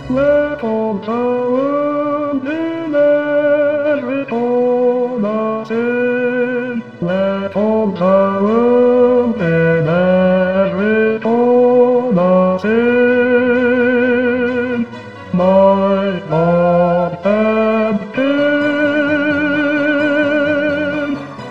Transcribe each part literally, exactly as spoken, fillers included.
Let all power in every corner sin. Let all power in every corner sin. My Lord and King.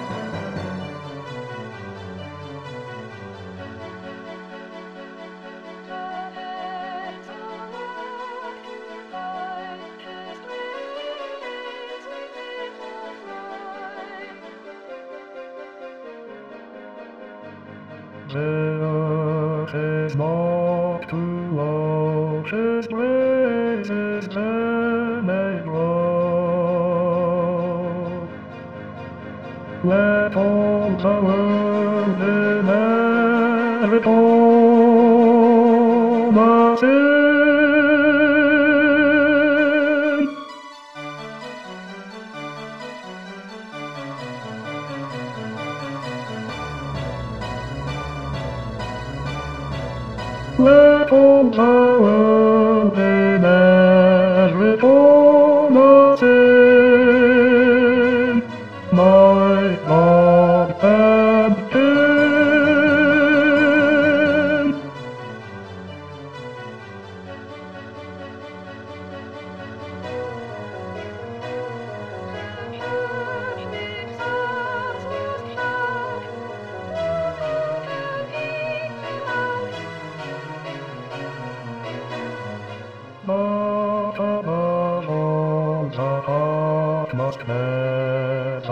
The earth is not too low, His praises then may grow. Let all the world in every corner sing. Let all the world in every corner sing. My Lord and King. Not above all the heart must let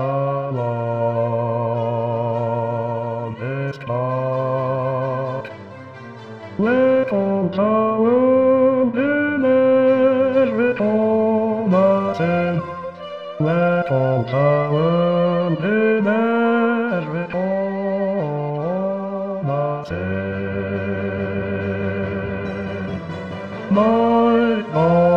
alone this part. Let all the world in every corner sing. Let all the world in every corner sing. My Lord.